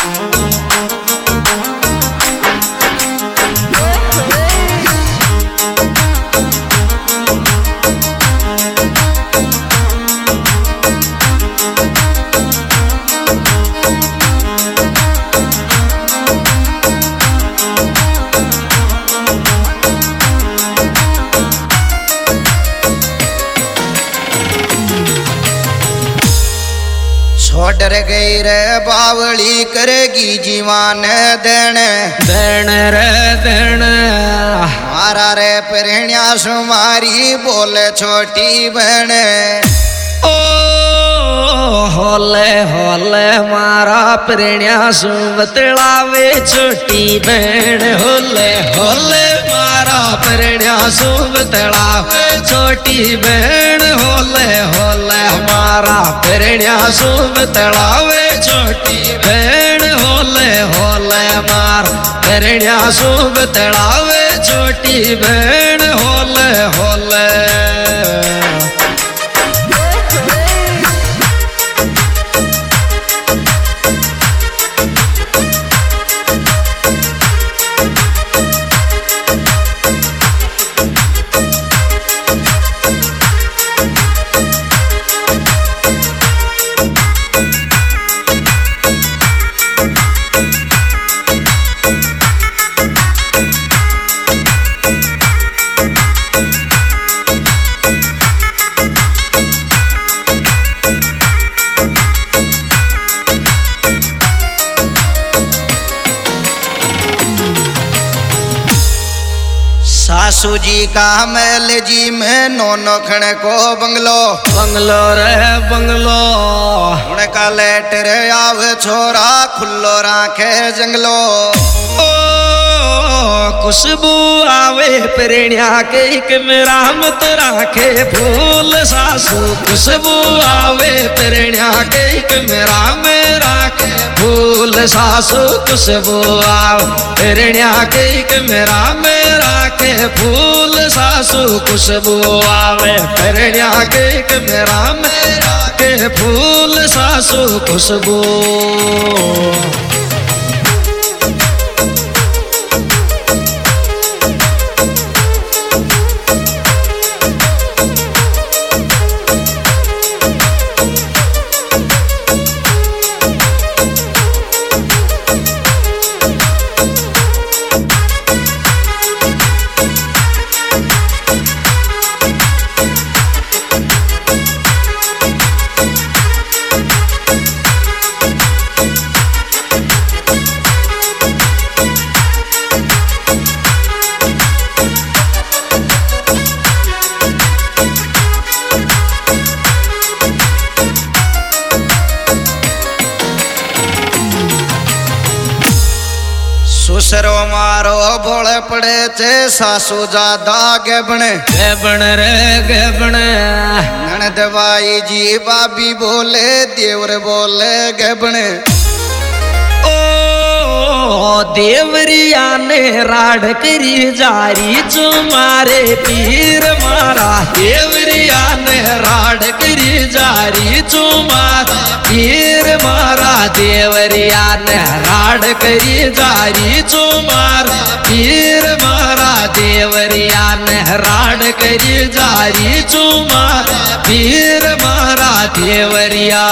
डर गई रे बावली करेगी जीवान देन देन रे देन मारा रे प्रेण्या सुमारी बोले छोटी बहन ओ होले होले मारा प्रेण्या सु बतलावे छोटी बहन होले होले मारा प्रेण्या सु बतलावे छोटी बहन होले होले मारा प्रेण्या सु बतलावे छोटी बहन होले होले मारा प्रेण्या सु बतलावे छोटी बहन होले होले सासू जी का महल जी में नोनो खण को बंगलो बंगलो रे बंगलो उनका लेटर आव छोरा खुल्लो राखे जंगलो ओ खुशबू आवे प्रेण्या के राम तो राखे फूल सासू खुशबू आवे प्रेण्या के राम राखे फूल सासू खुशबू आवे प्रेण्या के राम राखे फूल सासू खुशबू आवे प्रेण्या के राम राखे फूल सासू खुशबू सुसरो मारो बोले पड़े चे सासू ज्यादा गेबण रे गेबण ननद बाई जी बाबी बोले देवर बोले गेबण ओ देवरिया ने राड करी जारी जो मारे पीर मारा देवरिया ने राड करी जारी जो मारा पीर मारा देवरिया ने राड करी जारी जो मारा पीर मारा देवरिया ने राड करी जारी जो मारा पीर मारा देवरिया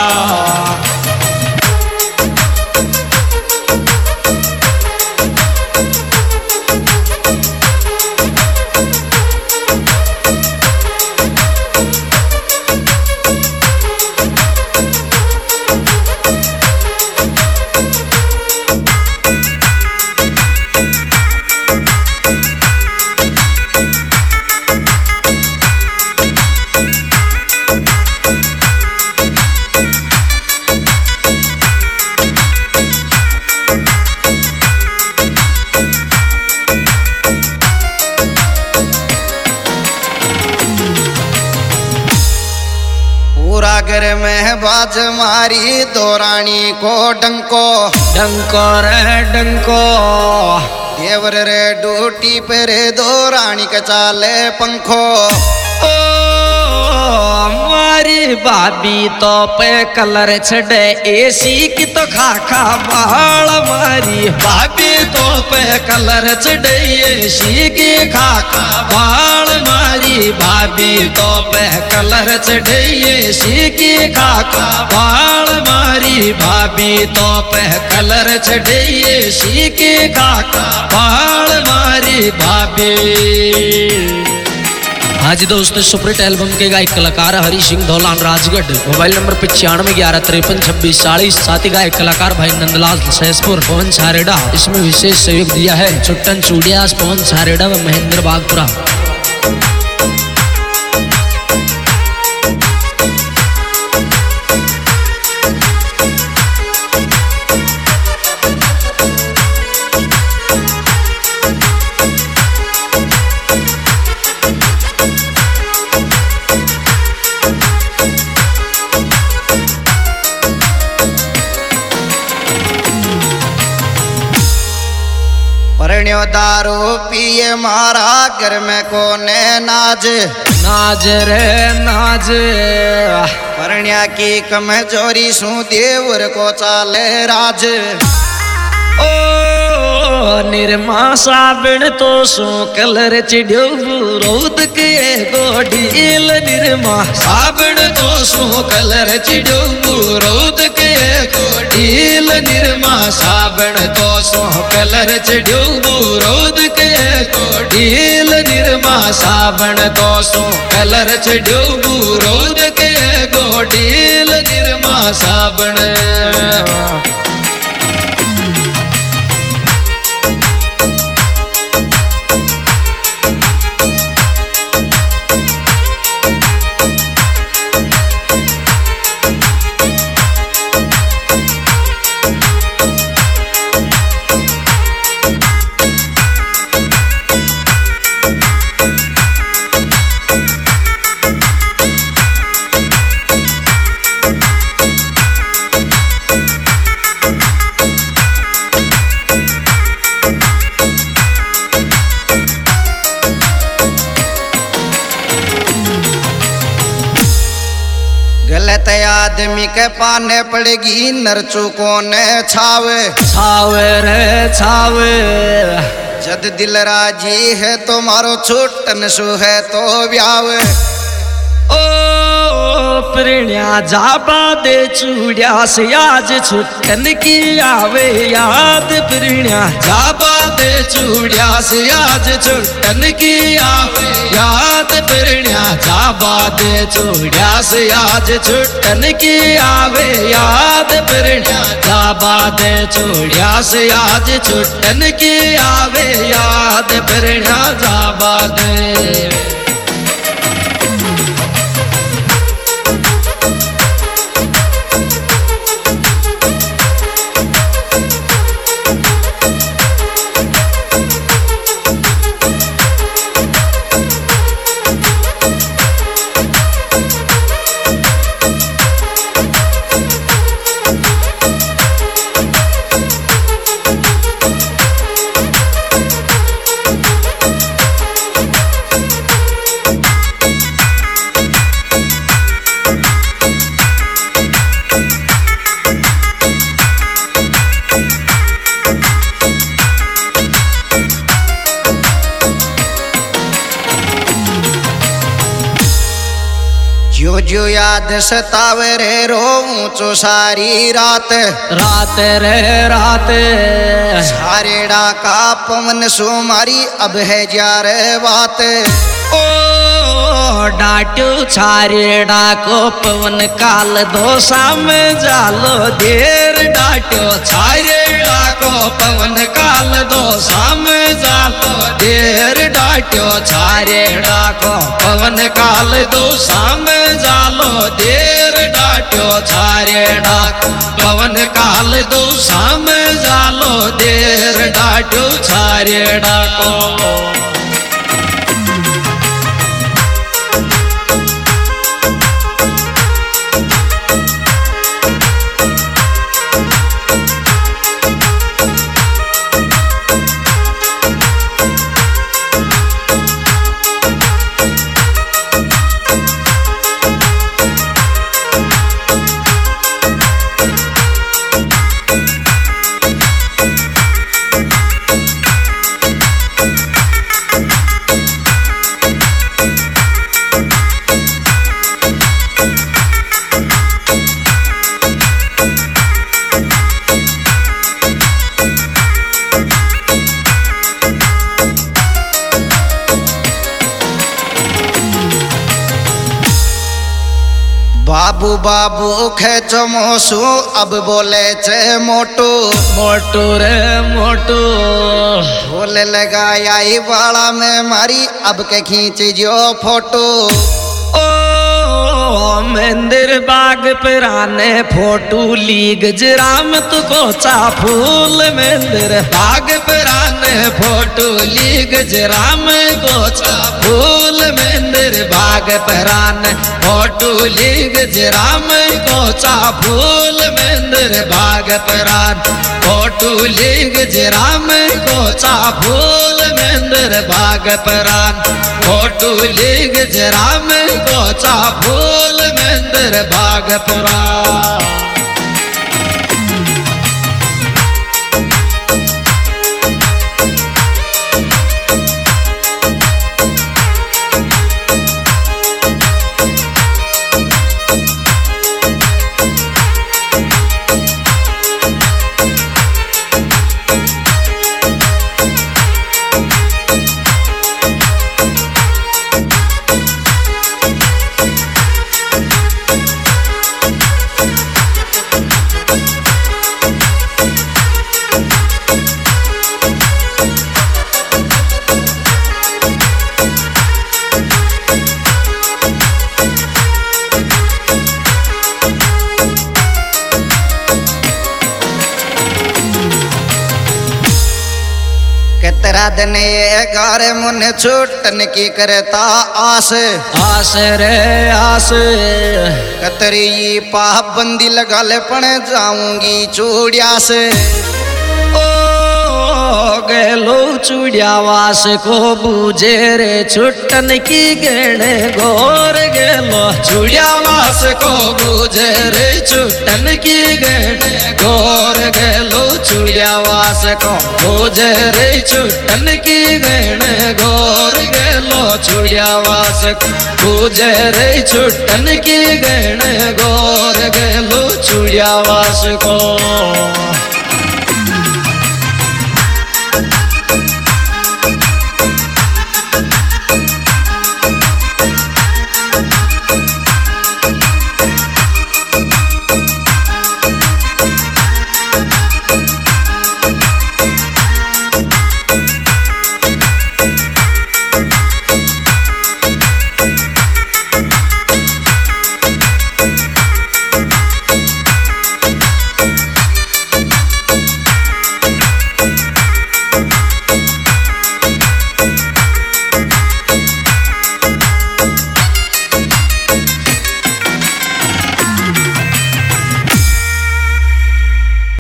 घर में बाज मारी दो रानी को डंको डंको रे डंको देवर रे डूटी पर दो रानी के चाले पंखो ओ मारी भाभी तो पे कलर छड़े एसी की तो खाखा बाल मारी भाभी तो पे कलर छड़े एसी की खाखा बाल मारी भाभी तो पे कलर छड़े एसी की खाखा बाल मारी भाभी तो पे कलर छड़े एसी की खाखा बाल मारी भाभी। हाँ जी दोस्तों, सुपरहिट एल्बम के गायक कलाकार हरी सिंह धौलान राजगढ़, मोबाइल नंबर 9511535640। साथ ही गायक कलाकार भाई नंदलाल सहसपुर, पवन छारेडा। इसमें विशेष सहयोग दिया है छुट्टन चूड़ियास, पवन छारेडा व महेंद्र बागपुरा। परण्यो दारू पिए मारा घर में कोने नाज नाज रे नाज। परण्या की कमजोरी सु देवर को चाले राज। ओ निर्मा साबण तो सो कलर चिड़ो रोद के गोडील निर्मा साबण तो सो कलर चिड़ो रोद के गोडील निर्मा साबण तो सो कलर चिड़ो रोद के गोडील निर्मा साबण तो सो कलर चिड़ो रोद के गोडील निर्मा साबण। गलत आदमी के पाने पड़ेगी नरचू कोने छावे छावे रे छावे। जद दिल राजी है तो मारो छूटन सु है तो ब्यावे। ओ प्रणया जाबा दे चूड़िया से आज छुट्टन की आवे याद। प्रणया जाबा दे चूड़िया से आज छुट्टन की आवे याद। प्रणया जाबा दे चूड़िया से आज छुट्टन की आवे याद। प्रणया जाबा दे चूड़िया से आज छुट्टन की आवे याद। प्रणया जाबा दे। जो जो याद सतावे रे रोऊं चो सारी रात। रात रे रात। छारेड़ा का पवन सो मारी अब है जा रे बात। ओ डाटू छारेड़ा को पवन काल दोसा में जालो देर। डाटो छारेड़ा को पवन काल दोसा में जालो देर। डाटो छारेड़ा को पवन काल दोसा में जालो देर। डाटो छारेड़ा पवन काल दोसा में जालो देर। डाटो छारेड़ा को। बाबू बाबू खेचो मोसू अब बोले छे मोटू मोटू रे मोटू बोले लगा आई वाला में मारी अब के खींच जो फोटो ओ मंदिर बाग पुराने फोटू लीग जराम तू कोचा फूल मंदिर बाग पुराने फोटू लीग जराम कोचा फूल मंदिर बाग पुराने फोटू लीग जराम कोचा फूल मंदिर बाग पुरान फोटू लीग जराम कोचा फूल मंदिर बाग पुरान फोटू लीग जराम कोचा फूल मंदिर बाग पुरान तेरा दिन ये घर मुन छूटन की करता आस आस रे आस कतरी पाबंदी लगा ले पण जाऊंगी चूड़िया से गेलो चूड़ियावास को बूझे रे छुट्टन की गणे गोर गेलो चूड़ियावास को बूझे रे छुट्टन की गणे गोर गेलो चूड़ियावास को बूझे रे छुट्टन की गणे गोर गेलो चूड़ियावास को बूझे रे छुट्टन की गणे गोर गेलो चूड़ियावास को